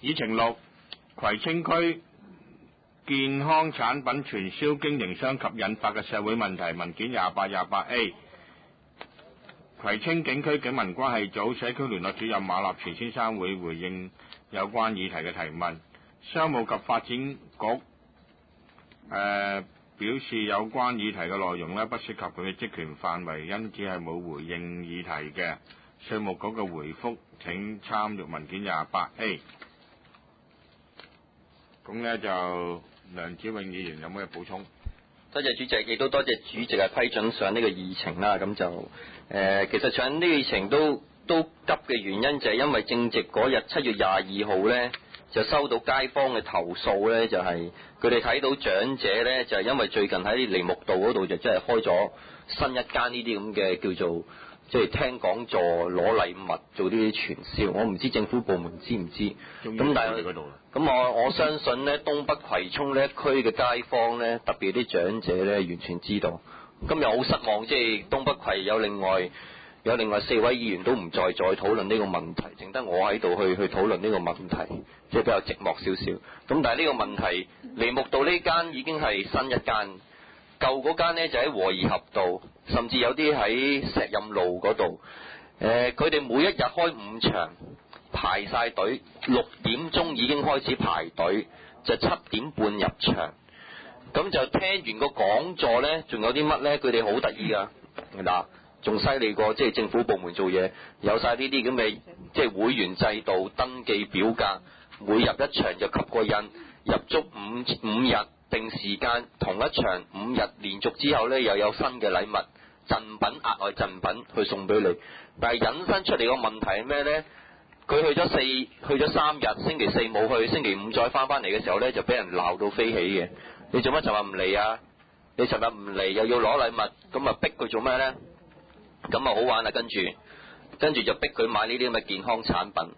議程6，葵青區健康產品傳銷經營商及引發嘅社會問題文件28A。葵青警區警民關係組社區聯絡主任馬立全先生會回應有關議題嘅提問。商務及發展局表示有關議題嘅內容不涉及佢嘅職權範圍，因此係冇回應議題嘅。稅務局嘅回覆請參閱文件28A。咁就梁子穎議員有咩補充？ 多謝主席，亦都多謝主席嘅批准上呢個議程啦。咁就其實上呢個議程都急嘅原因就係因為正值嗰日7月22號呢，就收到街坊嘅投訴呢，就係佢哋睇到長者呢，就係因為最近喺梨木道嗰度就真係開咗新一間呢啲咁嘅叫做即係聽講座攞禮物做啲傳銷，我唔知政府部門知唔知？咁但係咁我相信呢，東北葵涌呢一區嘅街坊呢，特別啲長者呢，完全知道。今日好失望，即係東北葵有另外4位議員都唔再討論呢個問題，淨得我喺度去討論呢個問題，即係比較寂寞少少。咁但係呢個問題，梨木道呢間已經係新一間，舊嗰間呢就喺和宜合道，甚至有啲喺石蔭路嗰度。佢哋每一日開5場，排晒隊，6點鐘已經開始排隊，就7點半入場。咁就聽完個講座呢，仲有啲乜呢？佢哋好得意噶，嗱，仲犀利過即係政府部門做嘢，有晒呢啲咁嘅即係會員制度、登記表格，每入一場就吸個印，入足五日，定時間同一場5日連續之後呢，又有新嘅禮物贈品，額外贈品去送俾你。但係引申出嚟個問題係咩呢？佢去咗3日，星期4冇去，星期5再翻嚟嘅時候呢，就俾人鬧到飛起嘅。你做乜尋日唔嚟啊？你尋日唔嚟又要攞禮物，咁啊逼佢做咩呢？咁啊好玩啦，跟住就逼佢買呢啲咁嘅健康產品。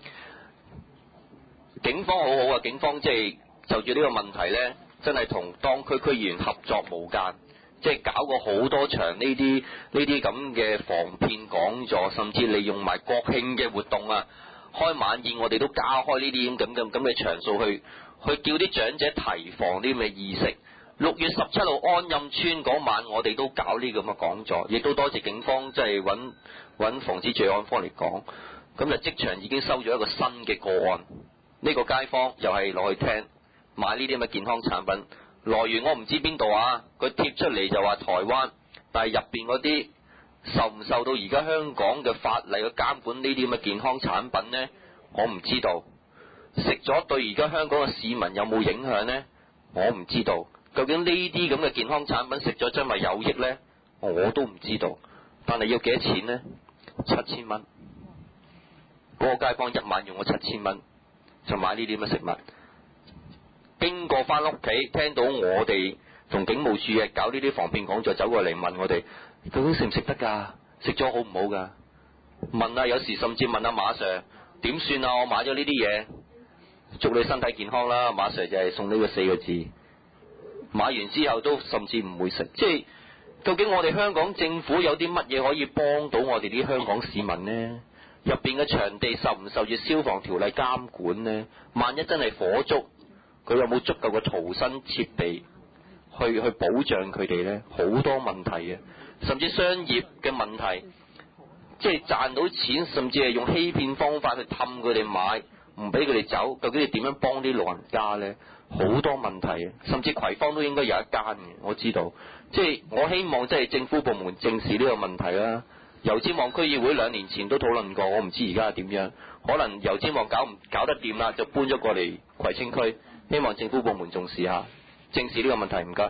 警方好好啊，警方即係就住呢個問題呢，真係同當區區議員合作無間，即係搞過好多場呢啲咁嘅防騙講座，甚至利用埋國慶嘅活動啊，開晚宴我哋都加開呢啲咁嘅場數去叫啲長者提防啲咁嘅意識。6月17號安蔭村嗰晚我哋都搞呢咁嘅講座，亦都多謝警方即係揾防止罪案科嚟講，咁就即場已經收咗一個新嘅個案。呢個街坊又係落去聽買呢啲咁嘅健康產品，來源我唔知邊度啊，佢貼出嚟就話台灣，但係入邊嗰啲受唔受到而家香港嘅法例去監管呢啲咁嘅健康產品呢？我唔知道。食咗對而家香港嘅市民有冇影響呢？我唔知道。究竟呢啲咁嘅健康產品食咗真係有益呢？我都唔知道。但係要幾多錢呢？7000蚊。嗰個街坊一晚用咗7000蚊就買呢啲咁嘅食物。經過翻屋企聽到我哋同警務處嘅搞呢啲防騙講座，走過嚟問我哋究竟食唔食得㗎？食咗好唔好㗎？問啊，有時甚至問阿馬 Sir 點算啊？我買咗呢啲嘢，祝你身體健康啦。馬 Sir 就係送呢個4個字。買完之後都甚至唔會食。即係究竟我哋香港政府有啲乜嘢可以幫到我哋啲香港市民呢？入邊嘅場地受唔受住消防條例監管呢？萬一真係火燭，佢有冇足夠嘅逃生設備去保障佢哋呢？好多問題嘅，甚至商業嘅問題，即係賺到錢，甚至係用欺騙方法去氹佢哋買，唔俾佢哋走。究竟你點樣幫啲老人家呢？好多問題嘅，甚至葵芳都應該有一間嘅，我知道。即係我希望即係政府部門正視呢個問題啦。油尖旺區議會2年前都討論過，我唔知而家係點樣。可能油尖旺搞得掂啦，就搬咗過嚟葵青區。希望政府部門重視下，正視呢個問題。唔該。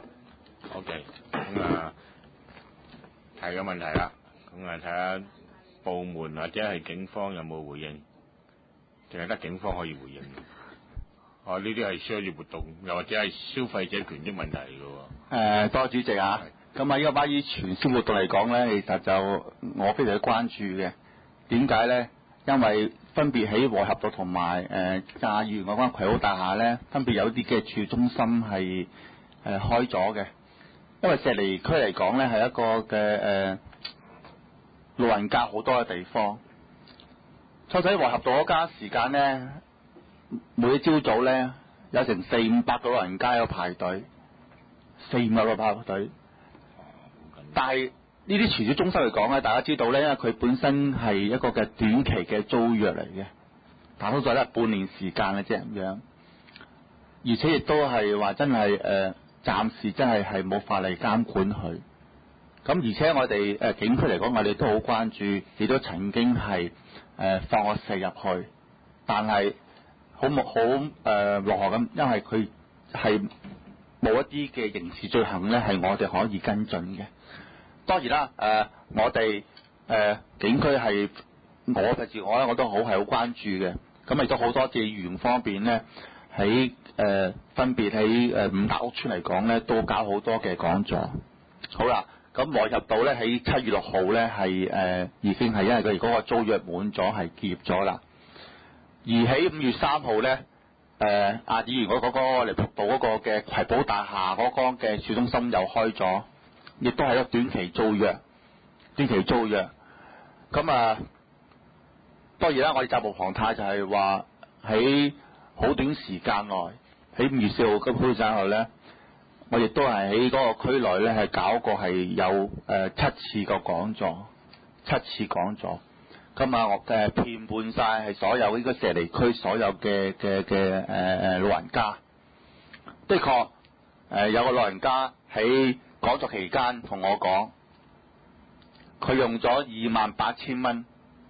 OK， 咁提個問題啦，咁睇下部門或者係警方有冇回應，淨係得警方可以回應。呢啲係商業活動，又或者係消費者權益問題嚟嘅喎。 多謝主席啊。咁啊，呢個關於傳銷活動嚟講呢，其實就我非常之關注嘅。點解呢？因為分別喺和合道同埋亞裕嗰間葵澳大廈呢，分別有啲嘅住中心係開咗嘅。因為石梨區嚟講呢，係一個嘅老人家好多嘅地方。初仔和合道嗰間時間呢， 每朝早咧有成400-500個老人家有排隊，400個排隊。但係呢啲傳銷中心嚟講咧，大家知道咧，因為佢本身係一個嘅短期嘅租約嚟嘅，大多數都係半年時間嘅啫咁樣，而且亦都係話真係暫時真係冇法例監管佢。咁而且我哋警區嚟講，我哋都好關注，亦都曾經係放個蛇入去，但係好落後咁，因為佢係冇一啲嘅刑事罪行咧，係我哋可以跟進嘅。當然啦，我哋警區係我嘅自我咧，我都係好關注嘅。咁亦都好多謝議員方面咧，喺分別喺5大屋邨嚟講咧，都搞好多嘅講座。好啦，咁和入到咧喺7月6號咧係已經係因為佢嗰個租約滿咗係結業咗啦。而喺5月3號咧，議員嗰個嚟福道嗰個嘅葵寶大廈嗰個嘅市中心又開咗。亦都係一個短期租約，咁當然啦，我哋責無旁貸就係話喺好短時間內，喺5月4號嘅開展後咧，我亦都係喺嗰個區內咧係搞過係有7次個講座，咁我遍滿晒係所有呢個石籬區所有嘅老人家，的確有個老人家喺講座期間同我講，佢用咗28,000蚊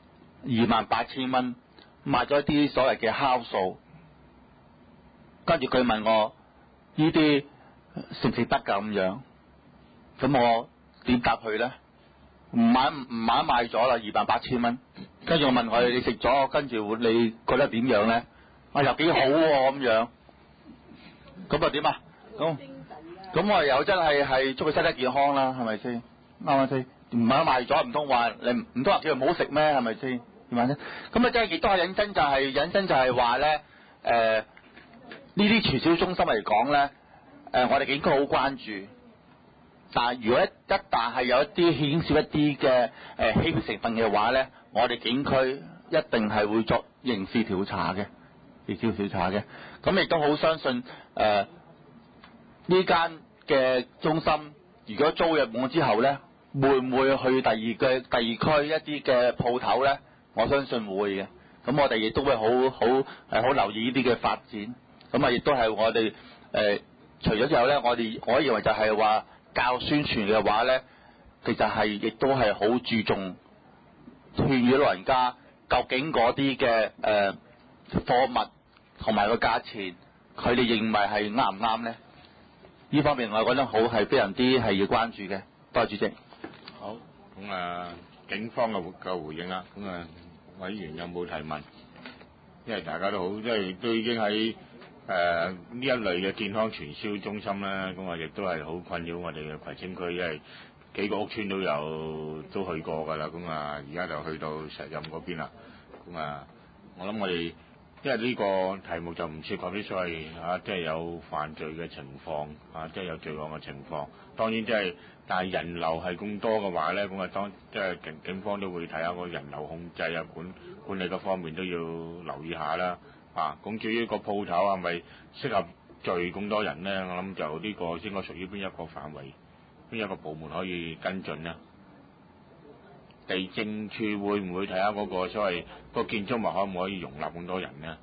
買咗一啲所謂嘅酵素，跟住佢問我呢啲食唔食得㗎咁樣，咁我點答佢咧？唔買賣咗啦，28,000蚊。跟住我問佢：你食咗，跟住你覺得點樣咧？又幾好喎咁樣。咁點啊？咁我又真係祝佢身體健康啦，係咪先？啱唔啱先？唔買賣咗，唔通話你唔通話叫佢唔好食咩？係咪先？點解咧？咁即係亦都係引申就係話咧，呢啲傳銷中心嚟講咧，我哋警區好關注。但係如果一旦係有一啲牽涉一啲嘅欺騙成分嘅話咧，我哋警區一定係會作刑事調查嘅，咁亦都好相信呢間嘅中心，如果租約滿之後咧，會唔會去第二區一啲嘅鋪頭咧？我相信會嘅。咁我哋亦都會好留意呢啲嘅發展。咁亦都係我哋除咗之後咧，我認為就係話教育宣傳嘅話咧，其實係亦都係好注重勸喻老人家，究竟嗰啲嘅貨物同埋個價錢，佢哋認為係啱唔啱咧？呢方面我覺得好係非常之係要關注嘅。多謝主席。 好，咁警方嘅回應啦。咁委員有冇提問？因為大家都好，因為都已經喺呢一類嘅健康傳銷中心咧，咁亦都係好困擾我哋嘅葵青區，因為幾個屋邨都去過㗎啦。咁而家就去到石蔭嗰邊啦。咁我諗我哋因為呢個題目就唔涉及啲所謂即係有犯罪嘅情況即係有罪案嘅情況。當然但係人流係咁多嘅話咧，咁即係警方都會睇下個人流控制管理嗰方面都要留意下啦。咁至於個鋪頭係咪適合聚咁多人咧？我諗就呢個應該屬於邊一個範圍，邊一個部門可以跟進呢？地政處會唔會睇下嗰個所謂個建築物可唔可以容納咁多人呢？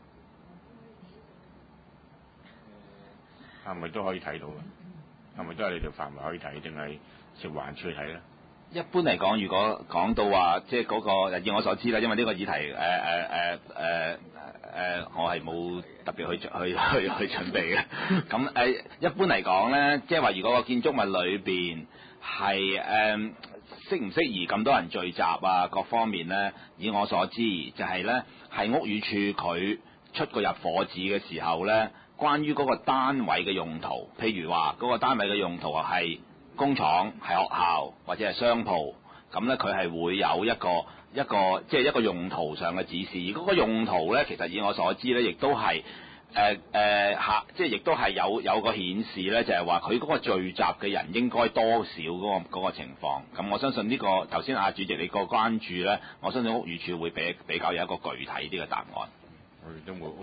係咪都可以睇到嘅？係咪都係你條範圍可以睇，定係食環處去睇咧？ 一般嚟講，如果講到話，即係嗰個，以我所知啦，因為呢個議題，我係冇特別去準備嘅。咁一般嚟講咧，即係話如果個建築物裏邊係適唔適宜咁多人聚集啊，各方面咧，以我所知，就係咧係屋宇署佢出個入伙紙嘅時候咧，關於嗰個單位嘅用途，譬如話嗰個單位嘅用途係工廠、係學校或者係商鋪，咁咧佢係會有一個即係一個用途上嘅指示。而嗰個用途咧，其實以我所知咧，亦都係即係亦都係有個顯示咧，就係話佢嗰個聚集嘅人應該多少嗰個情況。咁我相信呢個頭先主席你個關注咧，我相信屋宇署會比較有一個具體啲嘅答案。 我哋都冇屋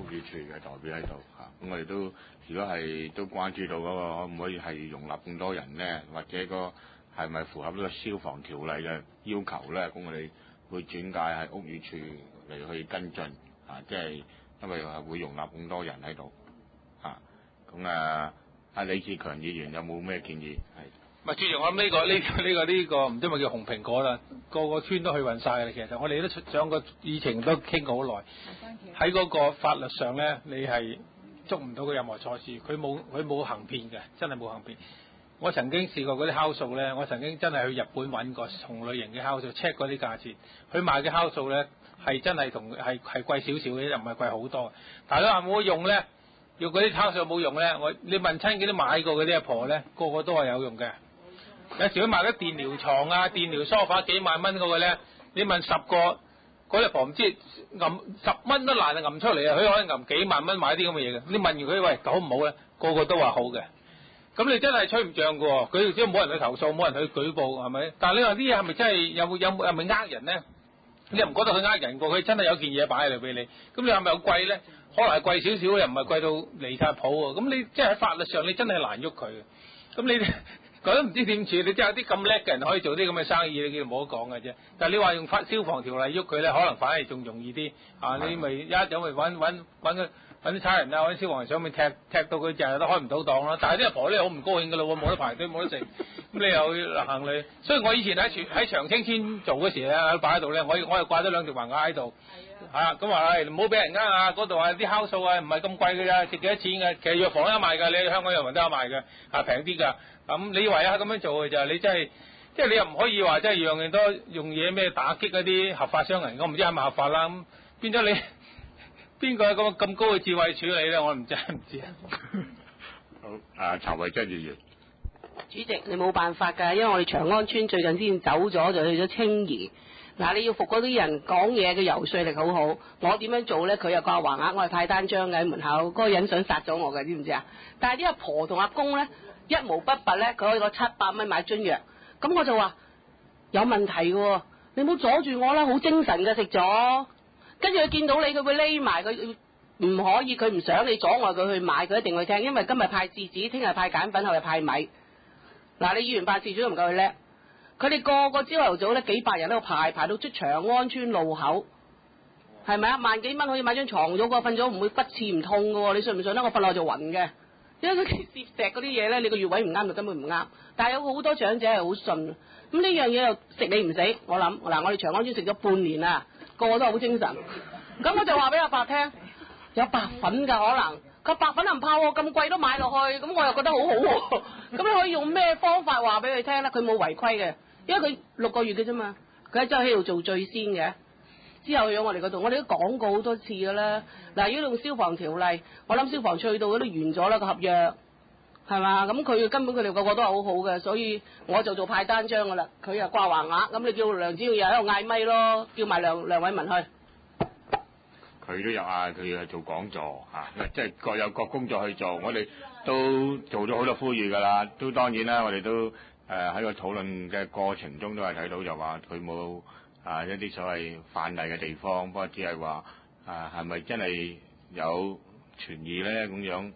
宇署嘅代表喺度嚇，咁我哋都如果係都關注到嗰個可唔可以係容納咁多人咧，或者個係咪符合呢個消防條例嘅要求咧？咁我哋會轉介係屋宇署嚟去跟進啊，即係因為係會容納咁多人喺度嚇。咁阿李志強議員有冇咩建議？係。 唔係，主席，我諗呢個唔知咪叫紅蘋果啦，個個村都去運晒嘅。其實我哋都上個議程都傾過好耐，喺嗰個法律上咧，你係捉唔到佢任何錯事，佢冇行騙嘅，真係冇行騙。我曾經試過嗰啲酵素咧，我曾經真係去日本揾過同類型嘅酵素 check 嗰啲價錢，佢賣嘅酵素咧係真係係貴少少嘅，又唔係貴好多。但係你話冇用咧，要嗰啲酵素冇用咧，你問親嗰啲買過嗰啲阿婆咧，個個都係有用嘅。有時佢賣啲電療床啊、電療梳化幾萬蚊嗰個咧，你問10個，嗰隻婆唔知揞10蚊都難揞出嚟啊！佢可能揞幾萬蚊買啲咁嘅嘢嘅。你問完佢喂好唔好咧，個個都話好嘅。咁你真係吹唔漲嘅喎，佢只要冇人去投訴，冇人去舉報係咪？但係你話啲嘢係咪真係係咪呃人咧？你又唔覺得佢呃人過？佢真係有件嘢擺喺度俾你。咁你係咪有貴咧？可能係貴少少，又唔係貴到離晒譜喎。咁你即係喺法律上你真係難喐佢嘅。咁你覺得唔知點處？你真係有啲咁叻嘅人可以做啲咁嘅生意，你叫冇得講嘅啫。但係你話用消防條例喐佢咧，可能反而仲容易啲。啊，你咪一有咪揾啲差人啊，揾啲消防員上面踢到佢日日都開唔到檔啦。但係啲阿婆咧好唔高興㗎咯喎，冇得排隊，冇得食。咁你又行嚟，所以我以前喺長青村做嗰時咧，擺喺度咧，我又掛咗2條橫額喺度。咁話唔好俾人呃啊！嗰度啲酵素啊，唔係咁貴㗎咋，值幾多錢㗎？其實藥房都有賣㗎，你香港藥房都有賣嘅，平啲㗎。咁你唯有咁樣做嘅就係你真係，即係你又唔可以話真係樣樣都用嘢咩打擊嗰啲合法商人，我唔知係咪合法啦。咁變咗你邊個有咁高嘅智慧處理咧？我真係唔知啊。 好，陳慧珍議員。 主席，你冇辦法㗎，因為我哋長安村最近先走咗，就去咗青怡。嗱，你要服嗰啲人講嘢嘅游說力好好。我點樣做咧？佢又掛橫額，我係派單張嘅喺門口。嗰個人想殺咗我嘅，知唔知啊？但係啲阿婆同阿公咧，一毛不拔咧，佢可以攞700蚊買樽藥。咁我就話有問題嘅喎，你唔好阻住我啦，好精神嘅食咗。跟住佢見到你，佢會匿埋，佢唔可以，佢唔想你阻礙佢去買，佢一定去聽。因為今日派廁紙，聽日派鹼粉，後日派米。嗱，你議員辦事處都唔夠佢叻。佢哋個個朝頭早咧幾百人喺度排到出長安村路口，係咪啊？萬幾蚊可以買張床褥，個瞓咗唔會骨刺唔痛嘅喎，你信唔信咧？我瞓落就暈嘅，因為佢攝石嗰啲嘢咧，你個穴位唔啱就根本唔啱。但係有好多長者係好信，咁呢樣嘢又食你唔死。我諗嗱，我哋長安村食咗半年啦，個個都好精神。咁我就話俾阿伯聽，有白粉㗎可能。佢白粉唔怕喎，咁貴都買落去，咁我又覺得好好喎。咁你可以用咩方法話俾佢聽咧？佢冇違規嘅。因為佢6個月嘅啫嘛，佢喺周喺度做最先嘅，之後去咗我哋嗰度，我哋都講過好多次㗎啦。嗱，如果用消防條例，我諗消防隧道嗰都完咗啦個合約，係嘛？咁佢根本佢哋個個都係好好嘅，所以我就做派單張㗎啦。佢又掛橫額，咁你叫梁子耀又喺度嗌咪咯，叫埋梁偉文去。 佢都有佢係做講座即係各有各工作去做。我哋都做咗好多呼籲㗎啦，都當然啦，我哋都。喺個討論嘅過程中都係睇到就話佢冇一啲所謂範例嘅地方，不過只係話係咪真係有存疑咧咁樣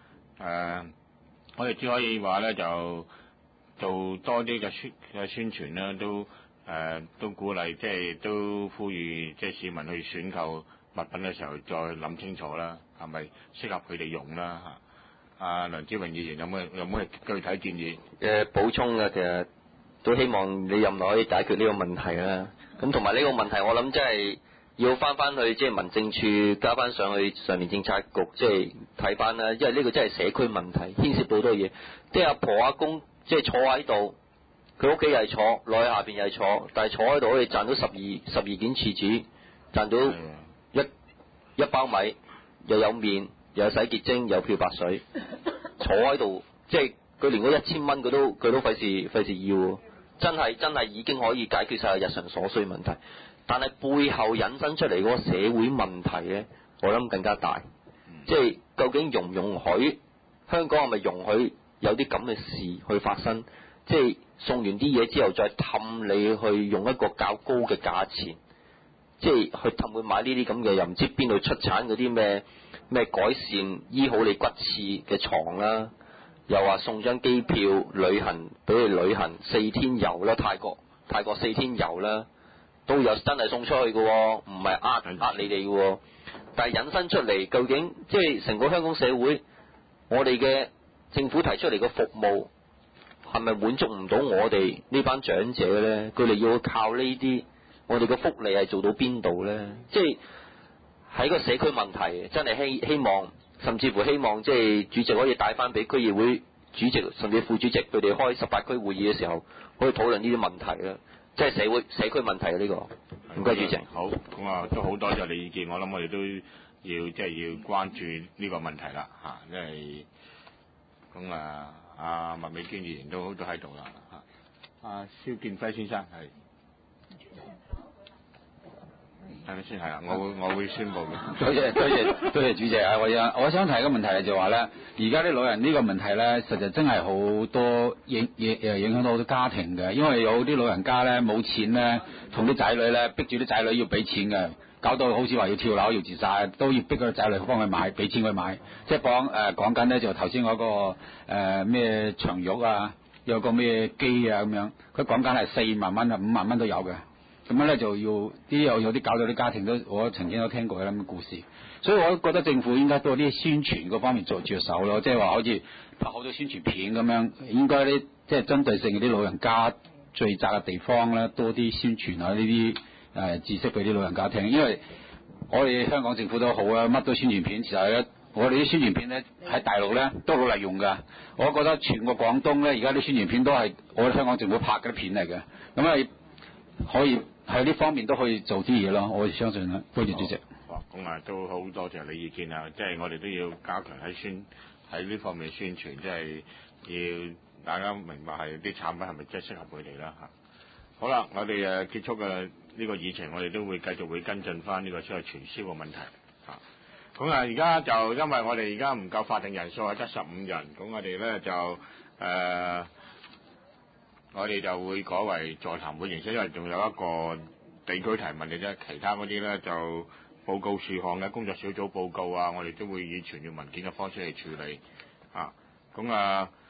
我哋只可以話咧就做多啲嘅宣傳啦，都鼓勵即係都呼籲即係市民去選購物品嘅時候再諗清楚啦，係咪適合佢哋用啦梁子榮議員有冇具體建議？ 補充嘅，其實都希望你任內可以解決呢個問題啦。咁同埋呢個問題，我諗真係要翻去即係民政處加翻上去上面政策局，即係睇翻啦。因為呢個真係社區問題，牽涉到好多嘢。即係阿婆阿公即係坐喺度，佢屋企又係坐，落去下邊又係坐，但係坐喺度可以賺到12件廁紙，賺到一包米，又有麵。又有洗潔精，又有漂白水，坐喺度，即係佢連嗰1000蚊佢都費事要，真係已經可以解決晒日常所需問題。但係背後引申出嚟嗰個社會問題咧，我諗更加大。即係究竟容唔容許香港係咪容許有啲咁嘅事去發生？即係送完啲嘢之後，再氹你去用一個較高嘅價錢，即係去氹佢買呢啲咁嘅，又唔知邊度出產嗰啲咩咩改善醫好你骨刺嘅床啦，又話送張機票旅行俾你旅行4天遊啦，泰國4天遊啦，都有真係送出去嘅喎，唔係呃你哋嘅喎。但係引申出嚟，究竟即係成個香港社會，我哋嘅政府提出嚟嘅服務係咪滿足唔到我哋呢班長者咧？佢哋要靠呢啲，我哋嘅福利係做到邊度咧？即係喺個社區問題，真係希望，甚至乎希望即係主席可以帶翻俾區議會主席甚至副主席佢哋開18區會議嘅時候，可以討論呢啲問題啦。即係社區問題啊！呢個唔該主席。 好，咁啊都好多謝你意見，我諗我哋都要即係要關注呢個問題啦嚇，因為咁啊阿麥美娟議員都喺度啦嚇，阿蕭建輝先生係咪先係啊？我會宣佈嘅。 多謝主席啊！我想提一個問題就話咧，而家啲老人呢個問題咧，實在真係好多影響到好多家庭嘅，因為有啲老人家咧冇錢咧，同啲仔女咧逼住啲仔女要俾錢嘅，搞到好似話要跳樓要自殺，都要逼個仔女幫佢買，俾錢佢買。即係講緊咧就頭先嗰個咩長玉啊，有個咩機啊咁樣，佢講緊係4萬蚊啊5萬蚊都有嘅。咁樣咧就要有啲搞到啲家庭都，我曾經都聽過咁嘅故事，所以我覺得政府應該多啲宣傳嗰方面做着手咯，即係話好似拍好多宣傳片咁樣，應該啲即係針對性啲老人家聚集嘅地方咧，多啲宣傳啊呢啲知識俾啲老人家聽，因為我哋香港政府都好啊，乜都宣傳片，其實咧我哋啲宣傳片咧喺大陸咧都好利用㗎，我覺得全個廣東咧而家啲宣傳片都係我哋香港政府拍嘅啲片嚟嘅，咁啊可以。喺呢方面都可以做啲嘢咯，我相信啦。多謝主席。 咁啊都好多謝你意見啊！即係我哋都要加強喺呢方面宣傳，即係要大家明白係啲產品係咪真係適合佢哋啦嚇。好啦，我哋結束嘅呢個議程，我哋都會繼續會跟進翻呢個出去傳銷嘅問題嚇。咁啊，而家就因為我哋而家唔夠法定人數係得15人，咁我哋咧就我哋就會改為座談會形式，因為仲有一個地區提問嘅啫，其他嗰啲咧就報告事項嘅工作小組報告啊，我哋都會以傳閱文件嘅方式嚟處理啊。咁啊，